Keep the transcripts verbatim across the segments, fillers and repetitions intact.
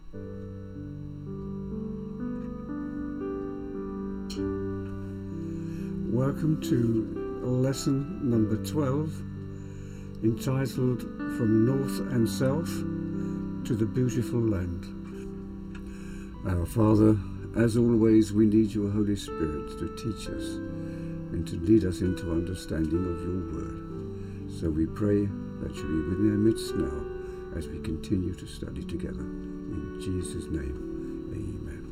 Welcome to lesson number twelve, entitled From North and South to the Beautiful Land. Our Father, as always, we need your Holy Spirit to teach us and to lead us into understanding of your word. So we pray that you be within our midst now as we continue to study together. In Jesus' name, amen.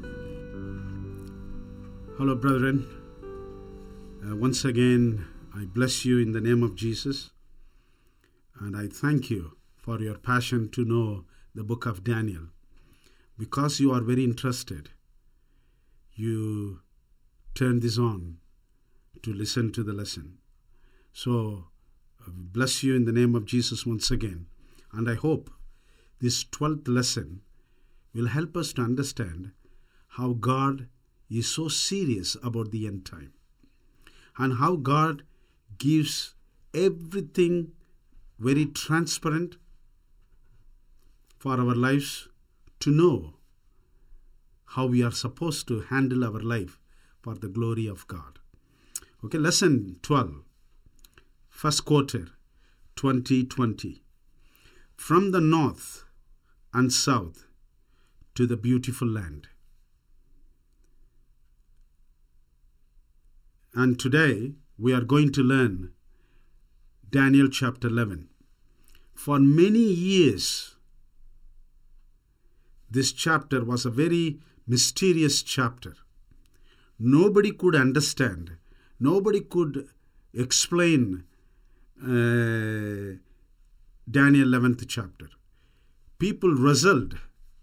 Hello, brethren. Uh, once again, I bless you in the name of Jesus, and I thank you for your passion to know the book of Daniel. Because you are very interested, you turn this on to listen to the lesson. So, I bless you in the name of Jesus once again, and I hope this twelfth lesson will help us to understand how God is so serious about the end time, and how God gives everything very transparent for our lives to know how we are supposed to handle our life for the glory of God. Okay, lesson twelve, first quarter, twenty twenty. From the north and south to the beautiful land. And today we are going to learn Daniel chapter eleven. For many years, this chapter was a very mysterious chapter. Nobody could understand, nobody could explain uh, Daniel eleventh chapter. People wrestled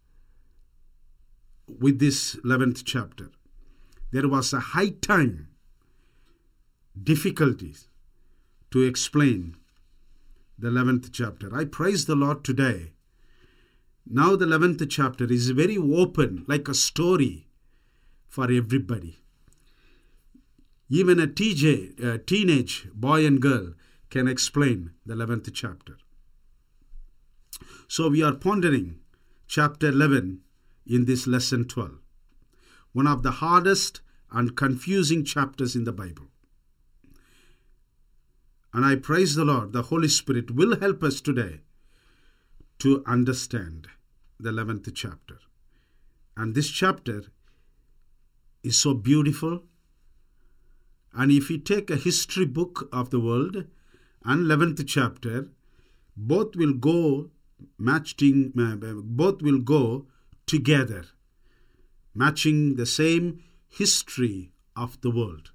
with this eleventh chapter. There was a high time difficulties to explain the eleventh chapter. I praise the Lord today. Now the eleventh chapter is very open, like a story for everybody. Even a T J, a teenage boy and girl can explain the eleventh chapter. So we are pondering chapter eleven in this lesson twelve, one of the hardest and confusing chapters in the Bible. And I praise the Lord, the Holy Spirit will help us today to understand the eleventh chapter. And this chapter is so beautiful. And if you take a history book of the world and eleventh chapter, both will go matching, both will go together, matching the same history of the world.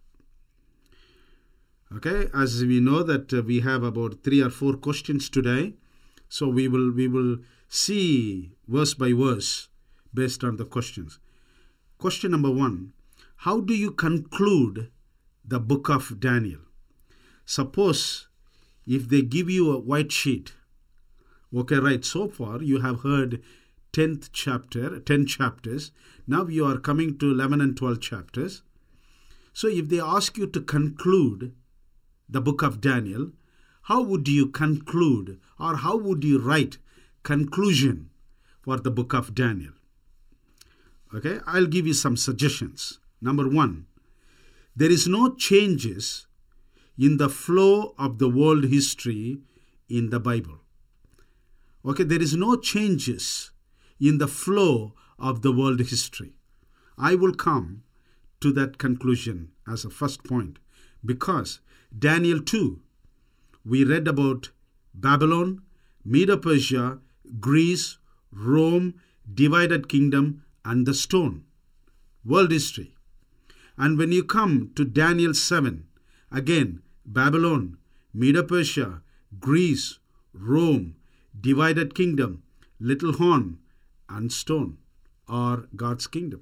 Okay, as we know that uh, we have about three or four questions today, so we will we will see verse by verse based on the questions. Question number one: how do you conclude the book of Daniel? Suppose if they give you a white sheet, okay, right? So far you have heard tenth chapter, ten chapters. Now you are coming to eleven and twelve chapters. So if they ask you to conclude the book of Daniel, how would you conclude, or how would you write conclusion for the book of Daniel? Okay, I'll give you some suggestions. Number one, there is no changes in the flow of the world history in the Bible. Okay, there is no changes in the flow of the world history. I will come to that conclusion as a first point, because Daniel two, we read about Babylon, Medo-Persia, Greece, Rome, divided kingdom, and the stone. World history. And when you come to Daniel seven, again, Babylon, Medo-Persia, Greece, Rome, divided kingdom, little horn, and stone, or God's kingdom.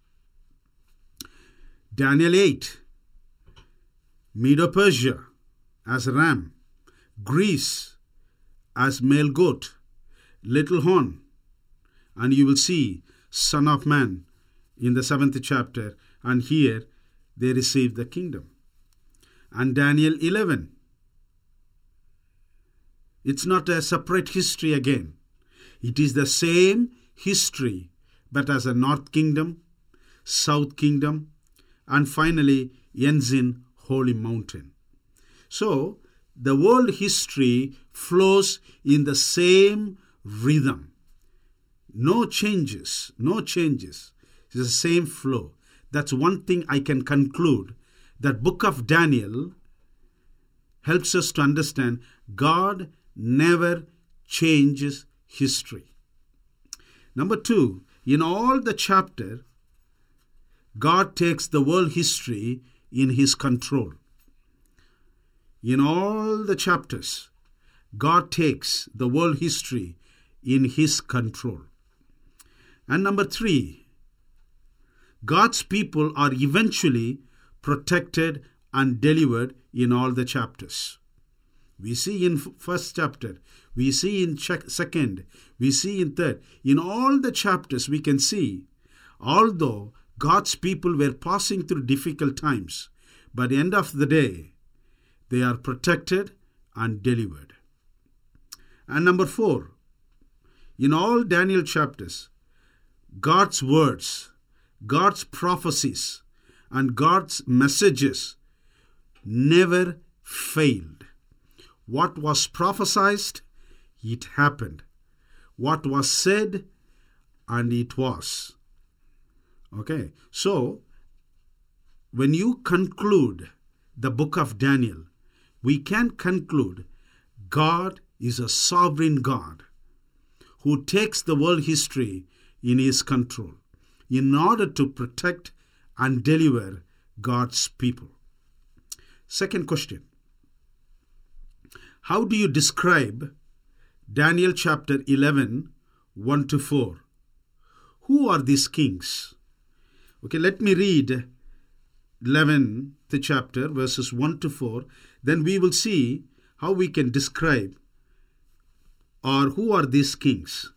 Daniel eight, Medo-Persia as ram, Greece as male goat, little horn, and you will see Son of Man in the seventh chapter, and here they receive the kingdom. And Daniel eleven, it's not a separate history again. It is the same history but as a North Kingdom, South Kingdom, and finally ends in Holy Mountain. So, the world history flows in the same rhythm. No changes, no changes. It's the same flow. That's one thing I can conclude. That book of Daniel helps us to understand God never changes history. Number two, in all the chapter, God takes the world history in His control. In all the chapters, God takes the world history in His control. And number three, God's people are eventually protected and delivered in all the chapters. We see in first chapter, we see in second, we see in third. In all the chapters we can see, although God's people were passing through difficult times, by the end of the day, they are protected and delivered. And number four, in all Daniel chapters, God's words, God's prophecies, and God's messages never failed. What was prophesied, it happened. What was said, and it was. Okay, so when you conclude the book of Daniel, we can conclude God is a sovereign God who takes the world history in His control in order to protect and deliver God's people. Second question. How do you describe Daniel chapter eleven, one to four? Who are these kings? Okay, let me read eleventh chapter, verses one to four. Then we will see how we can describe or who are these kings.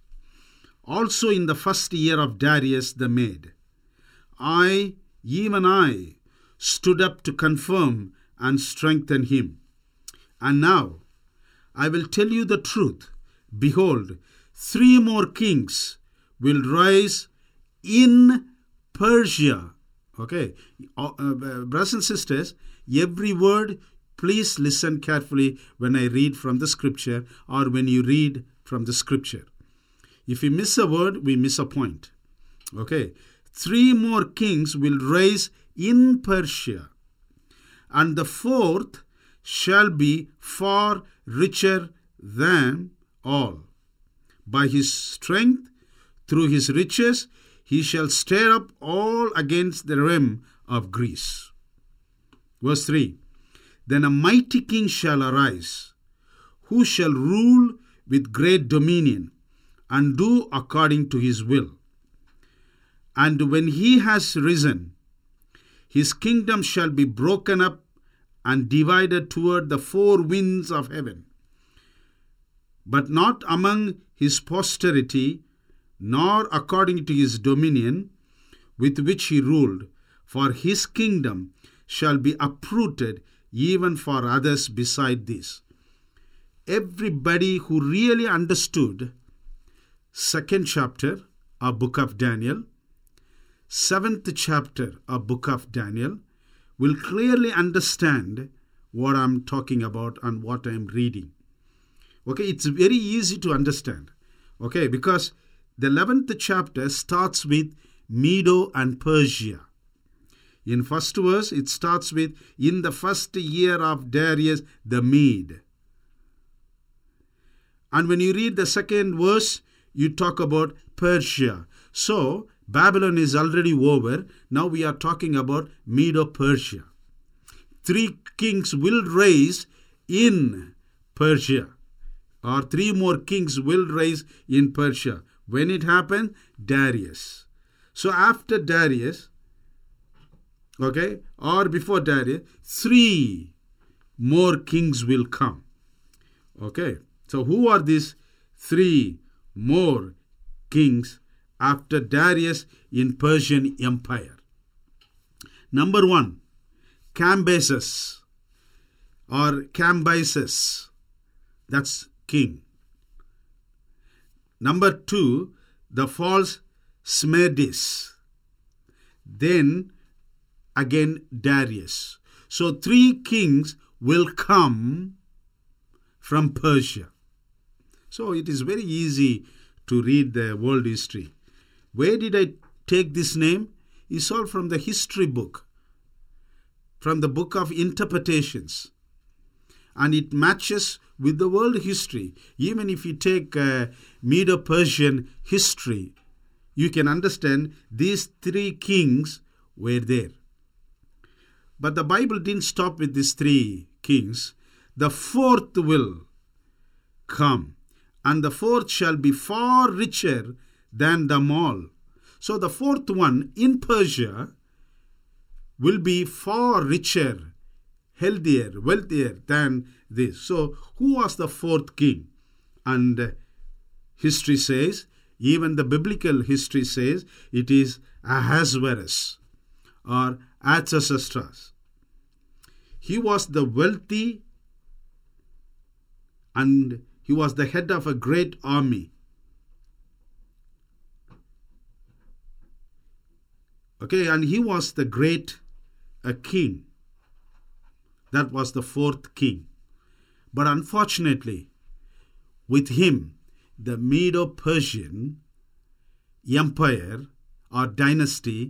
Also in the first year of Darius the Mede, I, even I, stood up to confirm and strengthen him. And now I will tell you the truth. Behold, three more kings will rise in Persia. Okay, uh, uh, brothers and sisters, every word, please listen carefully when I read from the scripture or when you read from the scripture. If we miss a word, we miss a point. Okay, three more kings will rise in Persia, and the fourth shall be far richer than all. By his strength, through his riches, he shall stir up all against the realm of Greece. Verse three. Then a mighty king shall arise, who shall rule with great dominion, and do according to his will. And when he has risen, his kingdom shall be broken up and divided toward the four winds of heaven, but not among his posterity, nor according to his dominion with which he ruled, for his kingdom shall be uprooted even for others beside this. Everybody who really understood second chapter of book of Daniel, seventh chapter of book of Daniel, will clearly understand what I'm talking about and what I'm reading. Okay, it's very easy to understand. Okay, because the eleventh chapter starts with Medo and Persia. In first verse, it starts with, in the first year of Darius the Mede. And when you read the second verse, you talk about Persia. So, Babylon is already over. Now we are talking about Medo-Persia. Three kings will rise in Persia. Or three more kings will rise in Persia. When it happened? Darius. So after Darius, okay, or before Darius, three more kings will come. Okay, so who are these three more kings after Darius in Persian Empire? Number one, Cambyses or Cambyses. That's king. Number two, the false Smerdis, then again Darius. So three kings will come from Persia. So it is very easy to read the world history. Where did I take this name? It's all from the history book, from the book of interpretations. And it matches with the world history. Even if you take uh, Medo-Persian history, you can understand these three kings were there. But the Bible didn't stop with these three kings. The fourth will come, and the fourth shall be far richer than them all. So the fourth one in Persia will be far richer, healthier, wealthier than this. So who was the fourth king? And history says, even the biblical history says, it is Ahasuerus or Artaxerxes. He was the wealthy and he was the head of a great army. Okay, and he was the great a king. That was the fourth king. But unfortunately, with him, the Medo-Persian empire or dynasty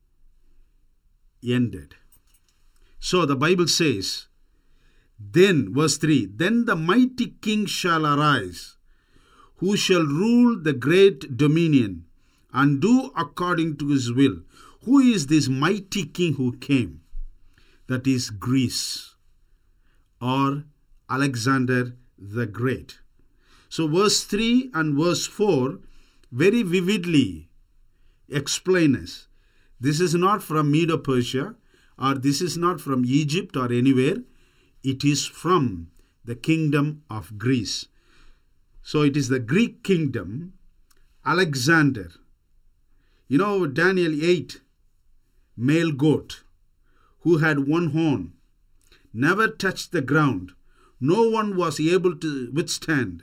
ended. So the Bible says, then, verse three, then the mighty king shall arise, who shall rule the great dominion and do according to his will. Who is this mighty king who came? That is Greece or Alexander the Great. So verse three and verse four very vividly explain us. This is not from Medo-Persia, or this is not from Egypt or anywhere. It is from the kingdom of Greece. So it is the Greek kingdom, Alexander. You know, Daniel eight, male goat, who had one horn, never touched the ground. No one was able to withstand.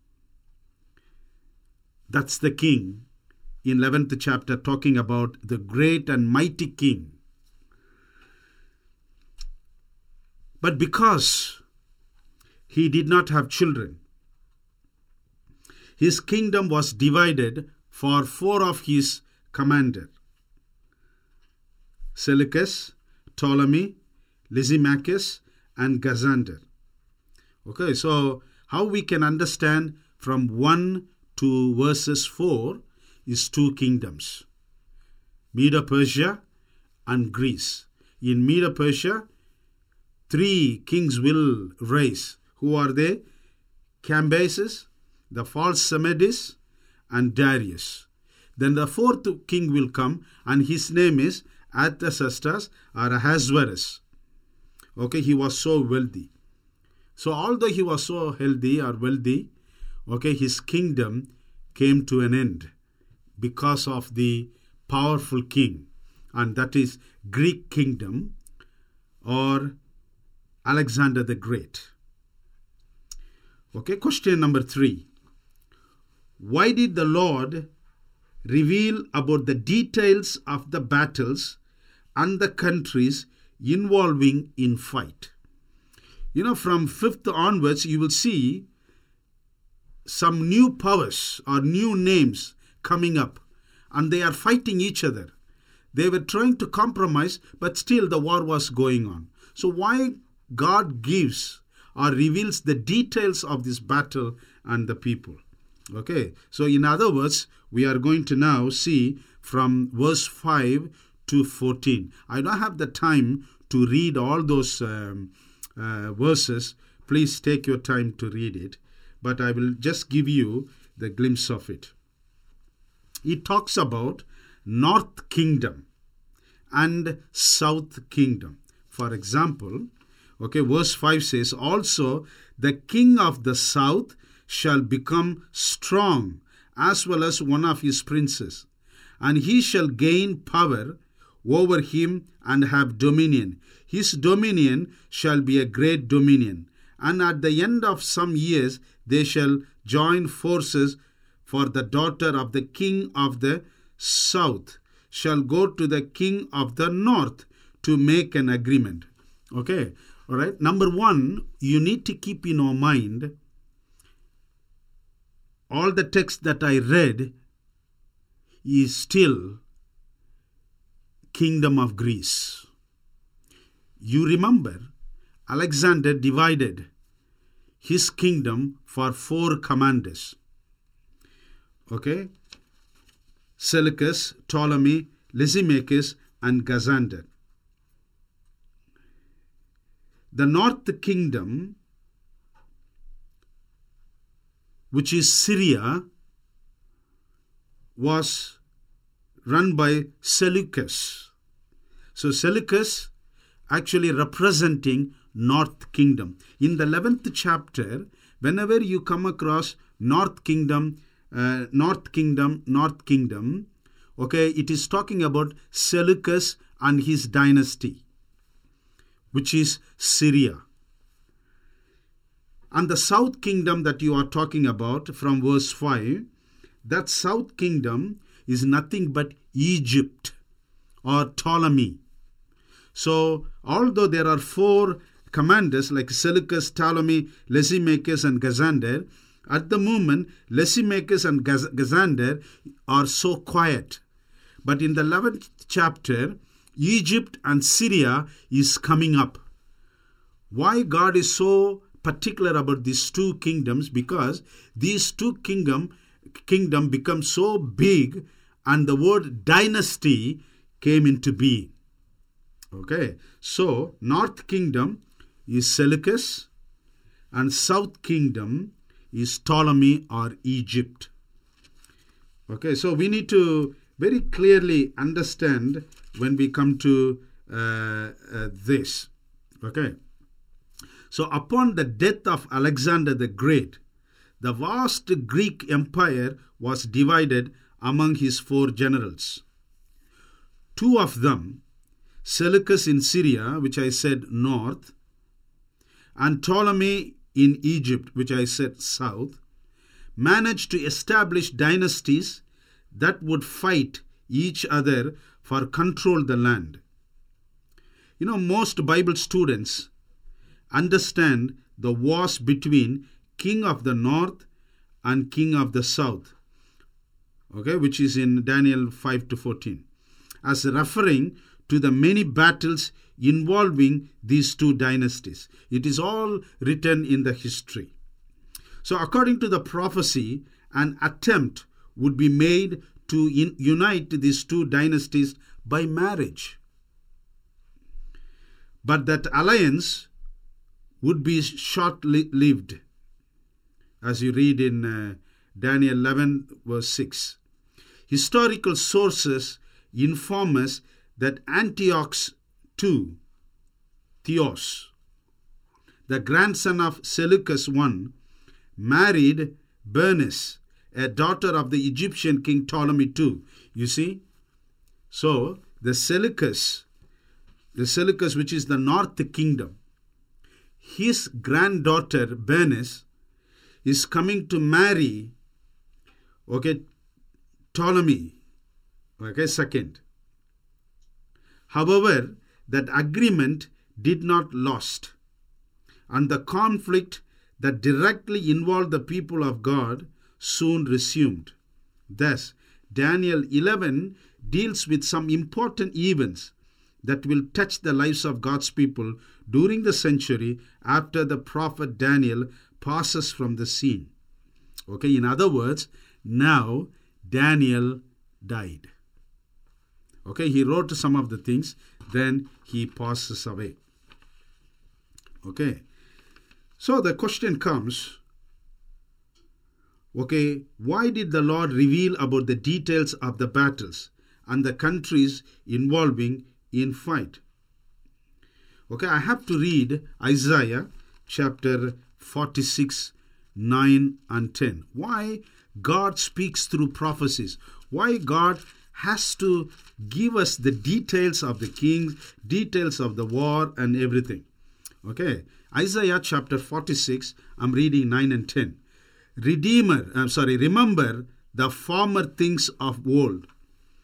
That's the king in eleventh chapter, talking about the great and mighty king. But because he did not have children, his kingdom was divided for four of his commanders: Seleucus, Ptolemy, Lysimachus, and Gazander. Okay, so how we can understand from one to verses four is two kingdoms, Medo-Persia and Greece. In Medo-Persia, three kings will rise. Who are they? Cambyses, the false Smerdis, and Darius. Then the fourth king will come, and his name is Artaxerxes or Ahasuerus. Okay, he was so wealthy. So although he was so healthy or wealthy, okay, his kingdom came to an end because of the powerful king, and that is Greek kingdom or Alexander the Great. Okay, question number three. Why did the Lord reveal about the details of the battles and the countries involving in fight? You know, from fifth onwards, you will see some new powers or new names coming up, and they are fighting each other. They were trying to compromise, but still the war was going on. So why God gives or reveals the details of this battle and the people? Okay, so in other words, we are going to now see from verse five to fourteen. I don't have the time to read all those um, uh, verses. Please take your time to read it, but I will just give you the glimpse of it. It talks about North Kingdom and South Kingdom. For example, okay, verse five says, also the king of the south shall become strong, as well as one of his princes, and he shall gain power over him and have dominion. His dominion shall be a great dominion, and at the end of some years they shall join forces for the daughter of the king of the south shall go to the king of the north to make an agreement. Okay, all right. Number one, you need to keep in your mind all the text that I read is still kingdom of Greece. You remember Alexander divided his kingdom for four commanders. Okay, Seleucus, Ptolemy, Lysimachus, and Gazander. The north kingdom, which is Syria, was run by Seleucus. So Seleucus actually representing north kingdom. In the eleventh chapter, whenever you come across north kingdom, uh, north kingdom, north kingdom, okay, it is talking about Seleucus and his dynasty, which is Syria. And the south kingdom that you are talking about from verse five, that south kingdom is nothing but Egypt or Ptolemy. So, although there are four commanders like Seleucus, Ptolemy, Lysimachus, and Gazander, at the moment, Lysimachus and Gaz- Gazander are so quiet. But in the eleventh chapter, Egypt and Syria is coming up. Why God is so particular about these two kingdoms? Because these two kingdom kingdom become so big, and the word dynasty came into being. Okay, so north kingdom is Seleucus and south kingdom is Ptolemy or Egypt. Okay, so we need to very clearly understand when we come to uh, uh, this. Okay, so upon the death of Alexander the Great, the vast Greek empire was divided among his four generals. Two of them, Seleucus in Syria, which I said north, and Ptolemy in Egypt, which I said south, managed to establish dynasties that would fight each other for control the land. You know, most Bible students understand the wars between king of the north and king of the south, okay, which is in Daniel five to fourteen, as referring to the many battles involving these two dynasties. It is all written in the history. So according to the prophecy, an attempt would be made to in, unite these two dynasties by marriage. But that alliance would be short-lived, as you read in uh, Daniel eleven verse six. Historical sources inform us that Antiochus the Second, Theos, the grandson of Seleucus the First, married Bernice, a daughter of the Egyptian king Ptolemy the Second. You see? So, the Seleucus, the Seleucus which is the north kingdom, his granddaughter Bernice is coming to marry, okay, Ptolemy, okay, second. However, that agreement did not last, and the conflict that directly involved the people of God soon resumed. Thus, Daniel eleven deals with some important events that will touch the lives of God's people during the century after the prophet Daniel passes from the scene. Okay, in other words, now Daniel died. Okay, he wrote some of the things, then he passes away. Okay, so the question comes, okay, why did the Lord reveal about the details of the battles and the countries involving in fight? Okay, I have to read Isaiah chapter forty-six, nine and ten. Why God speaks through prophecies? Why God has to give us the details of the kings, details of the war and everything. Okay, Isaiah chapter forty-six, I'm reading nine and ten. Redeemer, I'm sorry, remember the former things of old.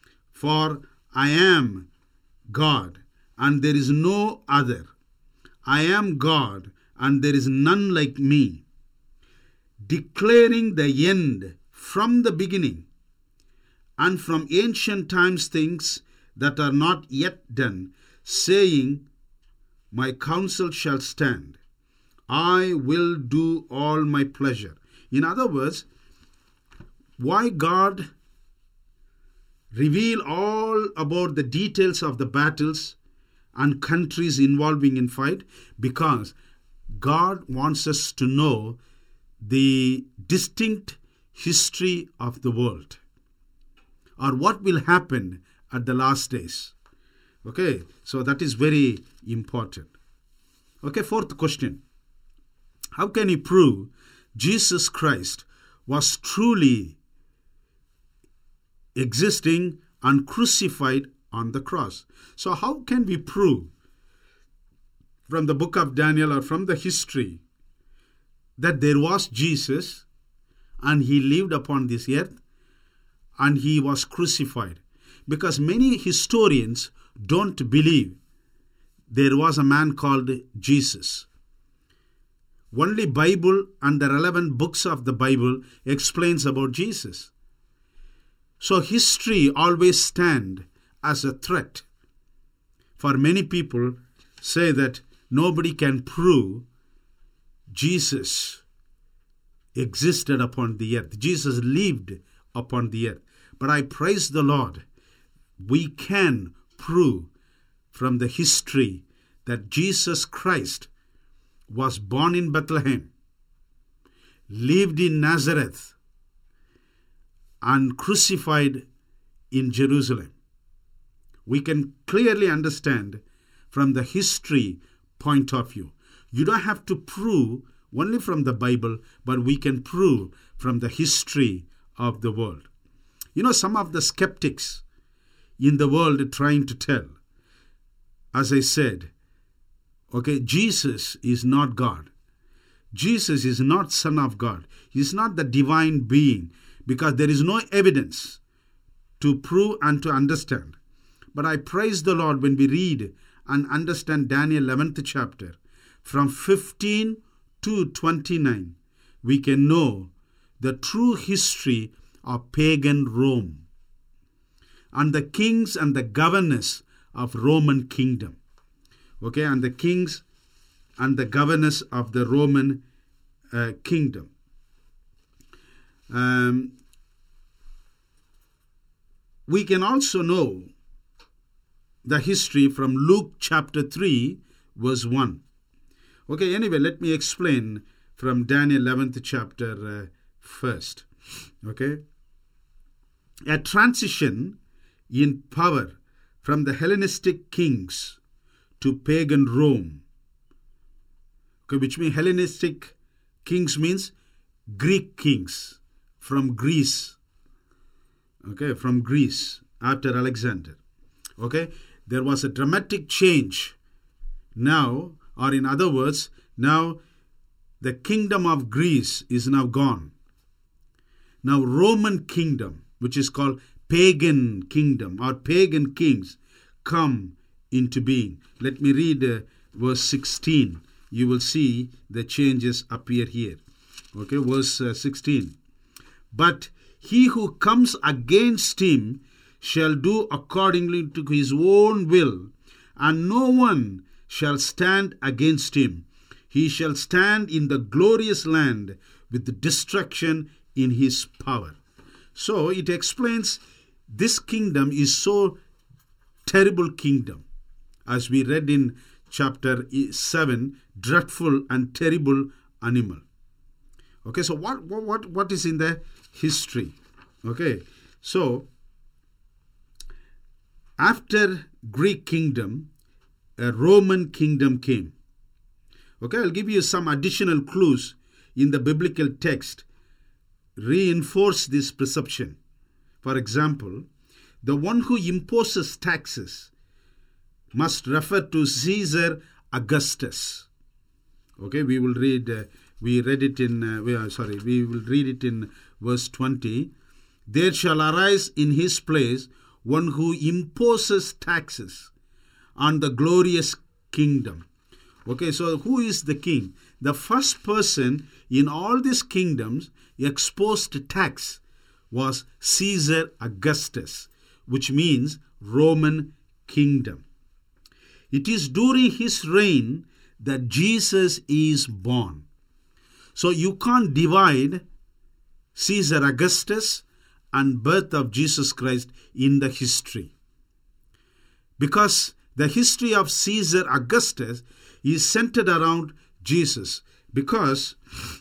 For I am God, and there is no other. I am God, and there is none like me, declaring the end from the beginning, and from ancient times things that are not yet done, saying, my counsel shall stand. I will do all my pleasure. In other words, why God reveal all about the details of the battles and countries involving in fight? Because God wants us to know the distinct history of the world, or what will happen at the last days. Okay, so that is very important. Okay, fourth question. How can you prove Jesus Christ was truly existing and crucified on the cross? So how can we prove from the book of Daniel or from the history that there was Jesus and he lived upon this earth and he was crucified? Because many historians don't believe there was a man called Jesus. Only Bible and the relevant books of the Bible explains about Jesus. So history always stand as a threat. For many people say that nobody can prove Jesus existed upon the earth. Jesus lived upon the earth. But I praise the Lord, we can prove from the history that Jesus Christ was born in Bethlehem, lived in Nazareth, and crucified in Jerusalem. We can clearly understand from the history point of view. You don't have to prove only from the Bible, but we can prove from the history of the world. You know, some of the skeptics in the world trying to tell, as I said, okay, Jesus is not God. Jesus is not Son of God. He is not the divine being, because there is no evidence to prove and to understand. But I praise the Lord when we read and understand Daniel eleventh chapter, from fifteen to twenty-nine, we can know the true history of pagan Rome and the kings and the governors of Roman kingdom. Okay, and the kings and the governors of the Roman uh, kingdom. Um, we can also know the history from Luke chapter three, verse one. Okay, anyway, let me explain from Daniel eleventh chapter uh, first. Okay, a transition in power from the Hellenistic kings to pagan Rome. Okay, which means Hellenistic kings means Greek kings from Greece. Okay, from Greece after Alexander. Okay, there was a dramatic change now, or in other words, now the kingdom of Greece is now gone. Now Roman kingdom, which is called pagan kingdom or pagan kings, come into being. Let me read uh, verse sixteen. You will see the changes appear here. Okay, verse uh, sixteen. But he who comes against him shall do accordingly to his own will, and no one shall stand against him. He shall stand in the glorious land with destruction in his power. So it explains this kingdom is so terrible kingdom. As we read in chapter seven, dreadful and terrible animal. Okay, so what, what, what is in the history? Okay, so after Greek kingdom, a Roman kingdom came. Okay, I'll give you some additional clues in the biblical text. Reinforce this perception. For example, the one who imposes taxes must refer to Caesar Augustus. Okay, we will read. Uh, we read it in. Uh, we are, sorry, we will read it in verse twenty. There shall arise in his place one who imposes taxes on the glorious kingdom. Okay, so who is the king? The first person in all these kingdoms exposed tax was Caesar Augustus, which means Roman kingdom. It is during his reign that Jesus is born. So you can't divide Caesar Augustus and birth of Jesus Christ in the history. Because the history of Caesar Augustus is centered around Jesus. Because,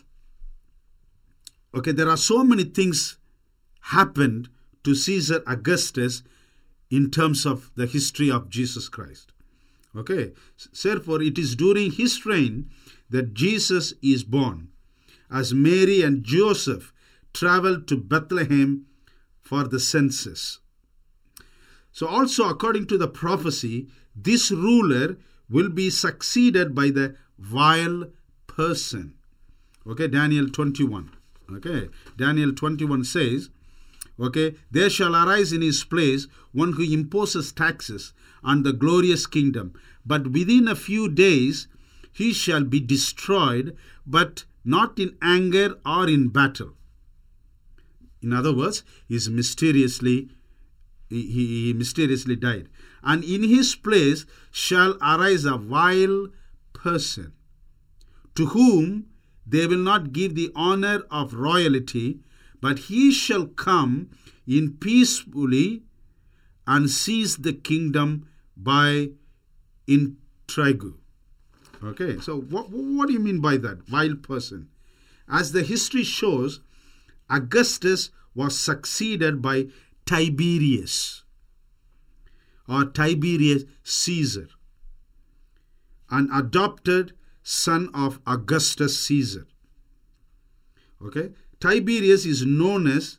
okay, there are so many things happened to Caesar Augustus in terms of the history of Jesus Christ. Okay, therefore it is during his reign that Jesus is born, as Mary and Joseph traveled to Bethlehem for the census. So also according to the prophecy, this ruler will be succeeded by the vile person. Okay, Daniel twenty-one. Okay, Daniel twenty-one says, okay, there shall arise in his place one who imposes taxes on the glorious kingdom, but within a few days he shall be destroyed, but not in anger or in battle. In other words, he is mysteriously he, he mysteriously died. And in his place shall arise a vile person, to whom they will not give the honor of royalty, but he shall come in peacefully and seize the kingdom by intrigue. Okay, so what, what do you mean by that? Vile person. As the history shows, Augustus was succeeded by Tiberius or Tiberius Caesar, an adopted son of Augustus Caesar. Okay, Tiberius is known as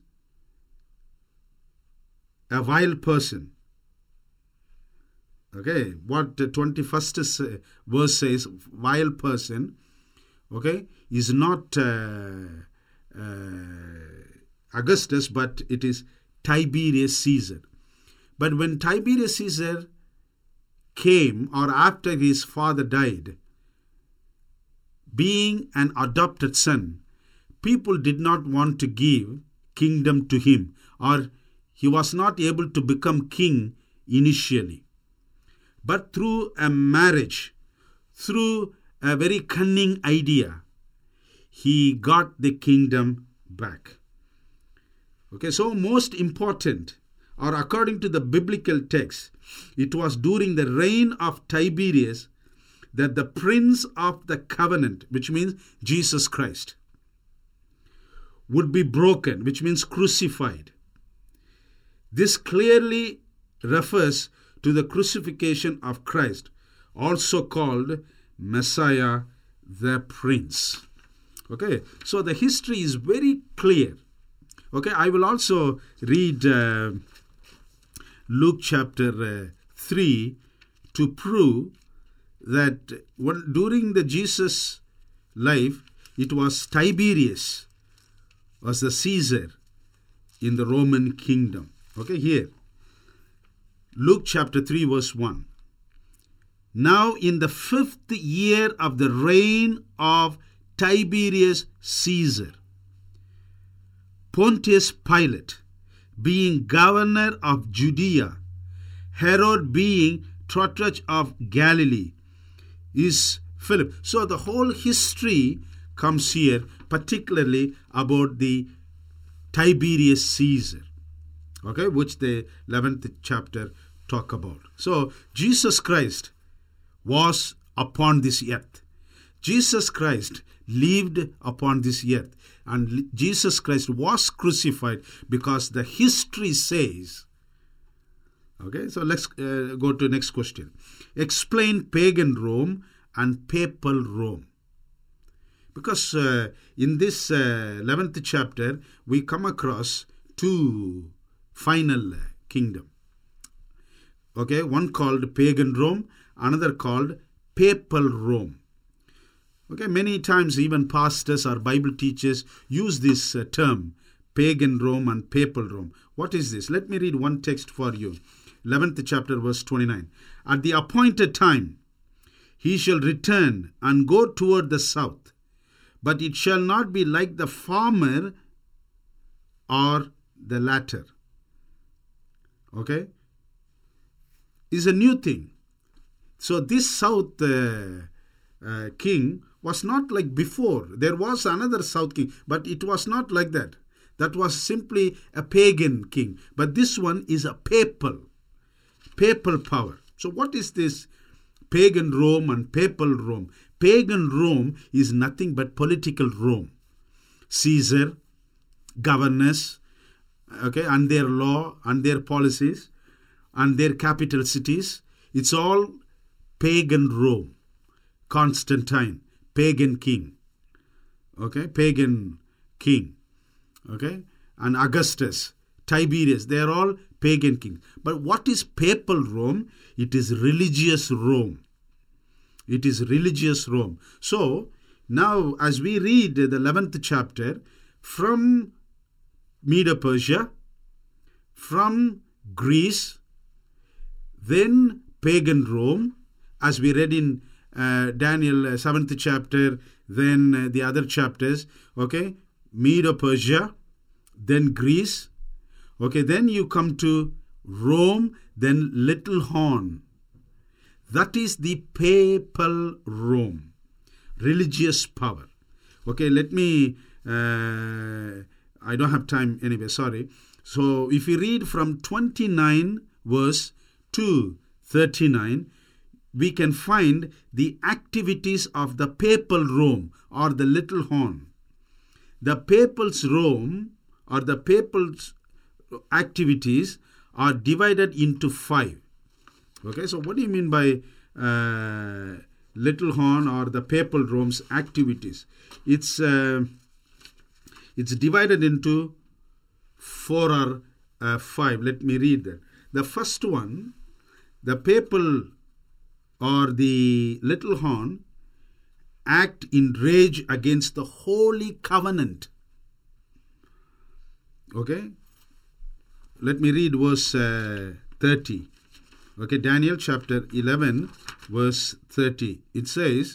a vile person. Okay, what the twenty-first verse says, vile person, okay, is not uh, uh, Augustus, but it is Tiberius Caesar. But when Tiberius Caesar came, or after his father died, being an adopted son, people did not want to give kingdom to him, or he was not able to become king initially. But through a marriage, through a very cunning idea, he got the kingdom back. Okay, so most important, or according to the biblical text, it was during the reign of Tiberius that the Prince of the Covenant, which means Jesus Christ, would be broken, which means crucified. This clearly refers to the crucifixion of Christ, also called Messiah the Prince. Okay, so the history is very clear. Okay, I will also read uh, Luke chapter uh, three to prove that when, during the Jesus life, it was Tiberius was the Caesar in the Roman kingdom. Okay, here, Luke chapter three verse one. Now in the fifth year of the reign of Tiberius Caesar, Pontius Pilate being governor of Judea, Herod being tetrarch of Galilee, is Philip. So the whole history comes here, particularly about the Tiberius Caesar, okay, which the eleventh chapter talk about. So Jesus Christ was upon this earth. Jesus Christ lived upon this earth, and Jesus Christ was crucified because the history says. Okay, so let's uh, go to next question. Explain pagan Rome and papal Rome. Because uh, in this uh, eleventh chapter, we come across two final uh, kingdom. Okay, one called pagan Rome, another called papal Rome. Okay, many times even pastors or Bible teachers use this uh, term, pagan Rome and papal Rome. What is this? Let me read one text for you. eleventh chapter, verse twenty-nine. At the appointed time, he shall return and go toward the south, but it shall not be like the former or the latter. Okay? Is a new thing. So this south uh, uh, king was not like before. There was another south king, but it was not like that. That was simply a pagan king. But this one is a papal, papal power. So what is this pagan Rome and papal Rome? Pagan Rome is nothing but political Rome. Caesar, governors, okay, and their law and their policies and their capital cities. It's all pagan Rome. Constantine, pagan king. Okay, pagan king. Okay, and Augustus, Tiberius, they are all pagan kings. But what is papal Rome? It is religious Rome. It is religious Rome. So, now as we read the eleventh chapter, from Medo-Persia, from Greece, then pagan Rome, as we read in uh, Daniel uh, seventh chapter, then uh, the other chapters, okay, Medo-Persia, then Greece, okay, then you come to Rome, then Little Horn. That is the papal Rome, religious power. Okay, let me, uh, I don't have time anyway, sorry. So if you read from twenty-nine verse to thirty-nine, we can find the activities of the papal Rome or the Little Horn. The papal's Rome or the papal's activities are divided into five. Okay, so what do you mean by uh, Little Horn or the papal Rome's activities? It's uh, it's divided into four or uh, five. Let me read that. The first one, the papal or the Little Horn act in rage against the Holy Covenant. Okay, let me read verse uh, thirty. Okay, Daniel chapter eleven, verse thirty. It says,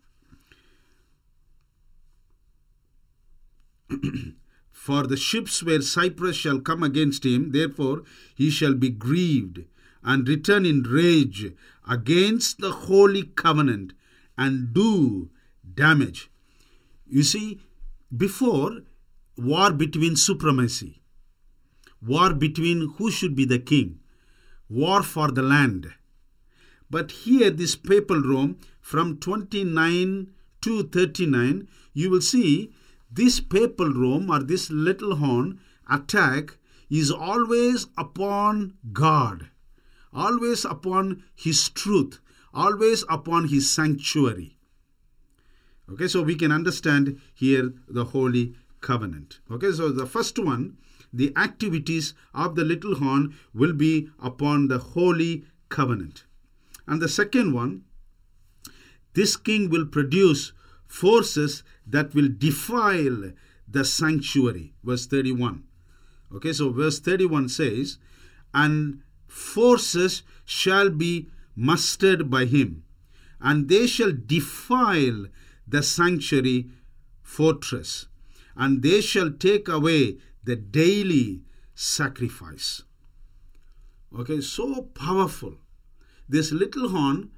for the ships where Cyprus shall come against him, therefore he shall be grieved and return in rage against the Holy Covenant and do damage. You see, before, war between supremacy, war between who should be the king, war for the land. But here, this papal Rome, from twenty-nine to thirty-nine, you will see this papal Rome or this Little Horn attack is always upon God, always upon his truth, always upon his sanctuary. Okay, so we can understand here the Holy Covenant. Okay, so the first one, the activities of the Little Horn will be upon the Holy Covenant. And the second one, this king will produce forces that will defile the sanctuary. Verse thirty-one. Okay, so verse thirty-one says, and forces shall be mustered by him, and they shall defile the sanctuary fortress, and they shall take away the daily sacrifice. Okay, so powerful. This Little Horn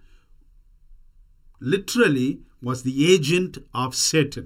literally was the agent of Satan.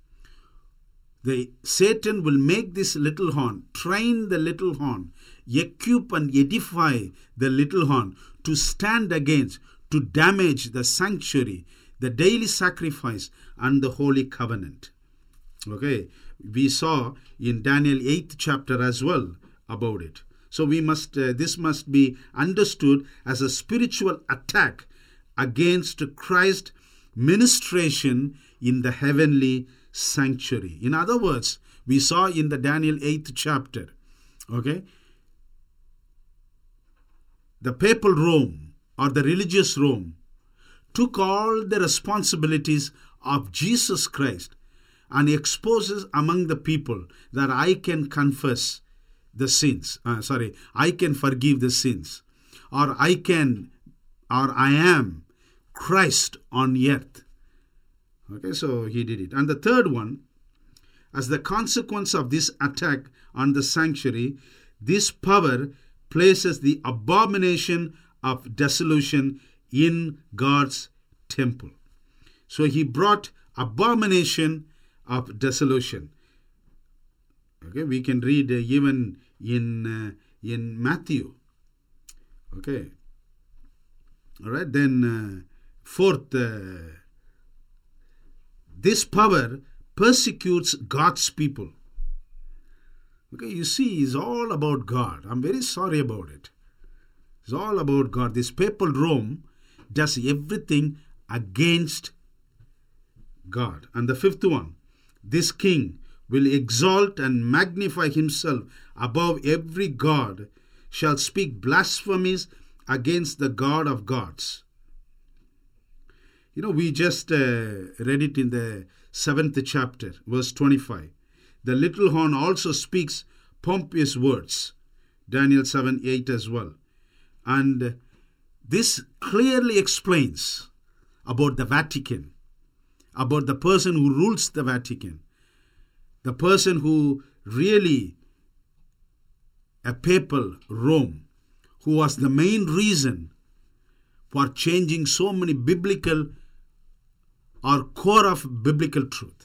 The Satan will make this Little Horn, train the Little Horn, equip and edify the Little Horn to stand against, to damage the sanctuary, the daily sacrifice, and the Holy Covenant. Okay, we saw in Daniel eighth chapter as well about it. So we must, uh, this must be understood as a spiritual attack against Christ's ministration in the heavenly sanctuary. In other words, we saw in the Daniel eighth chapter, okay, the papal Rome or the religious Rome took all the responsibilities of Jesus Christ and exposes among the people that I can confess the sins. Uh, sorry, I can forgive the sins. Or I can, or I am Christ on earth. Okay, so he did it. And the third one, as the consequence of this attack on the sanctuary, this power places the abomination of dissolution in God's temple. So he brought abomination of dissolution. Okay, we can read uh, even in uh, in Matthew. Okay. All right. Then uh, fourth, uh, this power persecutes God's people. Okay, you see, it's all about God. I'm very sorry about it. It's all about God. This papal Rome does everything against God. And the fifth one, this king will exalt and magnify himself above every god, shall speak blasphemies against the God of gods. You know, we just uh, read it in the seventh chapter, verse twenty-five. The little horn also speaks pompous words. Daniel seven eight as well. And this clearly explains about the Vatican, about the person who rules the Vatican, the person who really, a papal Rome, who was the main reason for changing so many biblical or core of biblical truth.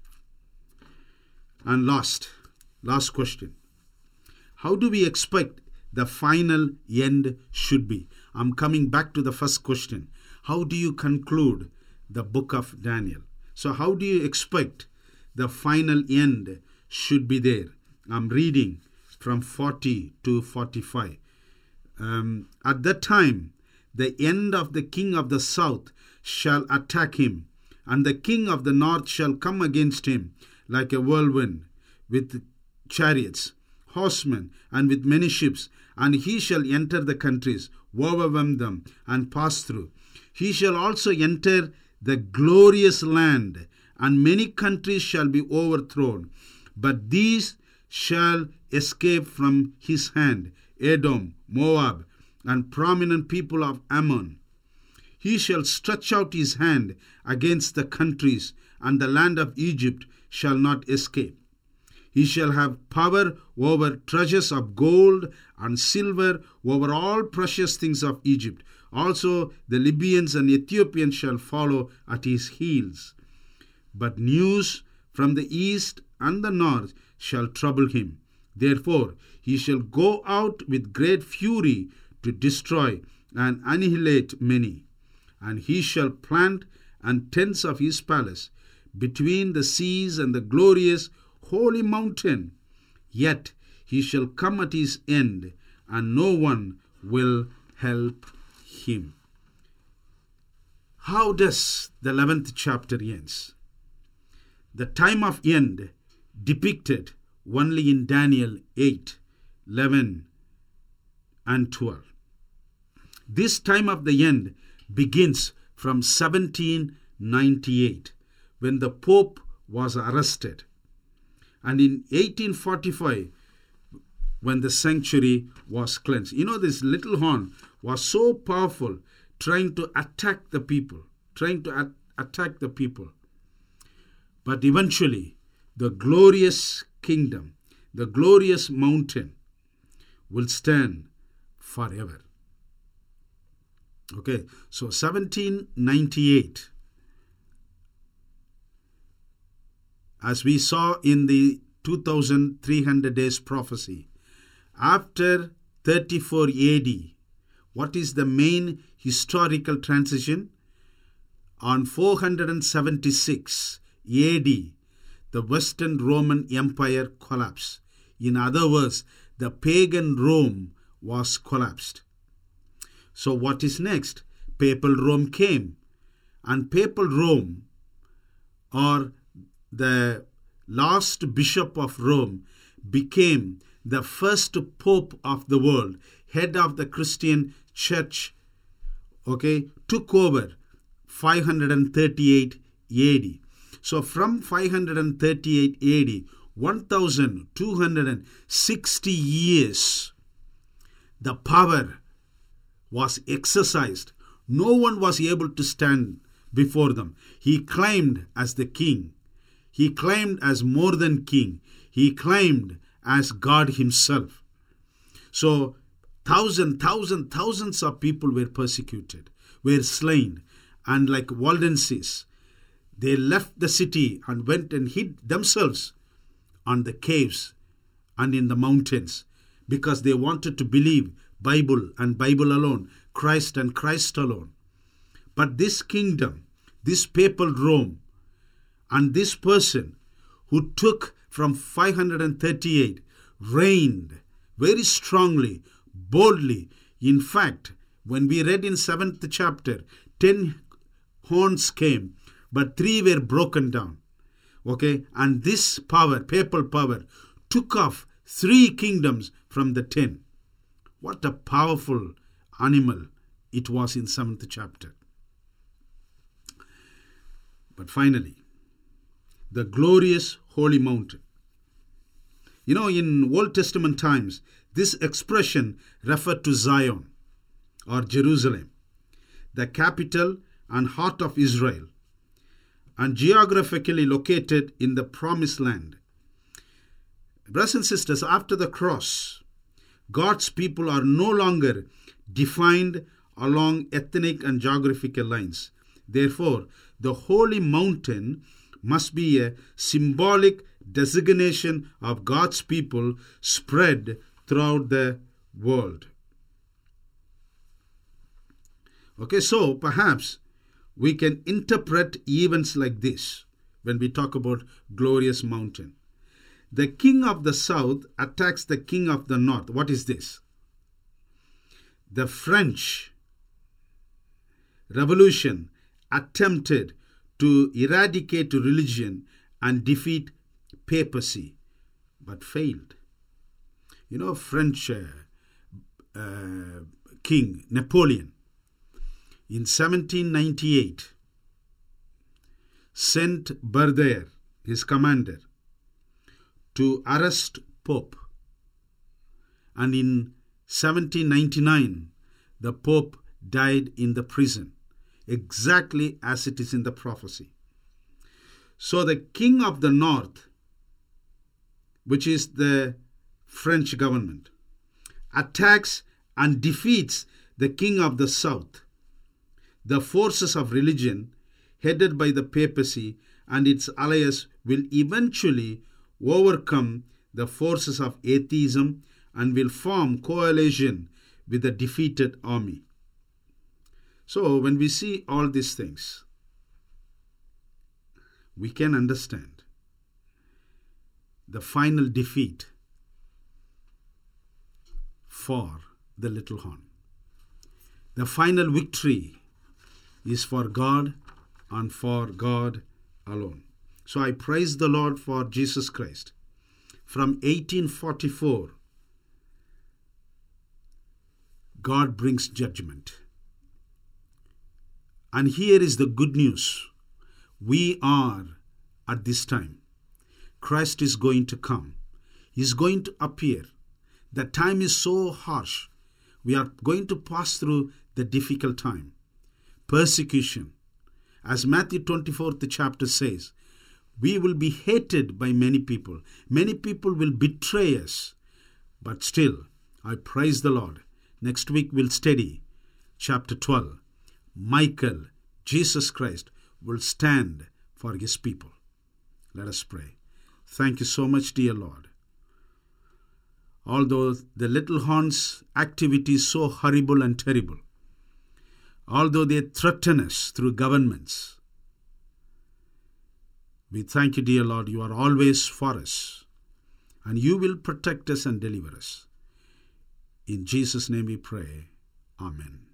And last, last question. How do we expect the final end should be? I'm coming back to the first question. How do you conclude the book of Daniel? So how do you expect the final end should be there? I'm reading from forty to forty-five. Um, At that time, the end of the king of the south shall attack him, and the king of the north shall come against him like a whirlwind, with chariots, horsemen, and with many ships, and he shall enter the countries, overwhelm them, and pass through. He shall also enter the glorious land, and many countries shall be overthrown, but these shall escape from his hand: Edom, Moab, and prominent people of Ammon. He shall stretch out his hand against the countries, and the land of Egypt shall not escape. He shall have power over treasures of gold and silver, over all precious things of Egypt. Also the Libyans and Ethiopians shall follow at his heels. But news from the east and the north shall trouble him. Therefore he shall go out with great fury to destroy and annihilate many. And he shall plant and tents of his palace between the seas and the glorious holy mountain. Yet he shall come at his end, and no one will help him. How does the eleventh chapter ends? The time of end depicted only in Daniel eight, eleven, and twelve. This time of the end begins from seventeen ninety-eight, when the Pope was arrested, and in eighteen forty-five, when the sanctuary was cleansed. You know, this little horn was so powerful, trying to attack the people, trying to at- attack the people. But eventually, the glorious kingdom, the glorious mountain will stand forever. Okay, so seventeen ninety-eight, as we saw in the two thousand three hundred days prophecy, after thirty-four A D, what is the main historical transition? On four hundred seventy-six A D, the Western Roman Empire collapsed. In other words, the pagan Rome was collapsed. So what is next? Papal Rome came. And Papal Rome, or the last bishop of Rome, became the first pope of the world, head of the Christian church, okay, took over five hundred thirty-eight A D. So from five hundred thirty-eight A D, one thousand two hundred sixty years, the power was exercised. No one was able to stand before them. He claimed as the king. He claimed as more than king. He claimed as God himself. So thousand, thousand, thousands of people were persecuted, were slain. And like Waldenses, they left the city and went and hid themselves on the caves and in the mountains because they wanted to believe Bible and Bible alone, Christ and Christ alone. But this kingdom, this papal Rome, and this person who took from five hundred thirty-eight reigned very strongly, boldly. In fact, when we read in seventh chapter, ten horns came, but three were broken down. Okay, and this power, papal power, took off three kingdoms from the ten. What a powerful animal it was in seventh chapter. But finally, the glorious holy mountain. You know, in Old Testament times, this expression referred to Zion or Jerusalem, the capital and heart of Israel, and geographically located in the promised land. Brothers and sisters, after the cross, God's people are no longer defined along ethnic and geographical lines. Therefore, the holy mountain must be a symbolic designation of God's people spread throughout the world. Okay, so perhaps we can interpret events like this when we talk about glorious mountain. The king of the south attacks the king of the north. What is this? The French Revolution attempted to eradicate religion and defeat papacy, but failed. You know, French uh, uh, King Napoleon in seventeen ninety-eight sent Berthier, his commander, to arrest Pope. And in seventeen ninety-nine, the Pope died in the prison, exactly as it is in the prophecy. So the king of the north, which is the French government, attacks and defeats the king of the south. The forces of religion, headed by the papacy and its allies, will eventually overcome the forces of atheism and will form coalition with the defeated army. So when we see all these things, we can understand the final defeat for the little horn. The final victory is for God and for God alone. So I praise the Lord for Jesus Christ. From eighteen forty-four, God brings judgment. And here is the good news. We are at this time. Christ is going to come. He is going to appear. The time is so harsh. We are going to pass through the difficult time. Persecution. As Matthew twenty-fourth chapter says, we will be hated by many people. Many people will betray us. But still, I praise the Lord. Next week we'll study chapter twelve. Michael, Jesus Christ, will stand for his people. Let us pray. Thank you so much, dear Lord. Although the little horn's activity is so horrible and terrible, although they threaten us through governments, we thank you, dear Lord, you are always for us, and you will protect us and deliver us. In Jesus' name we pray. Amen.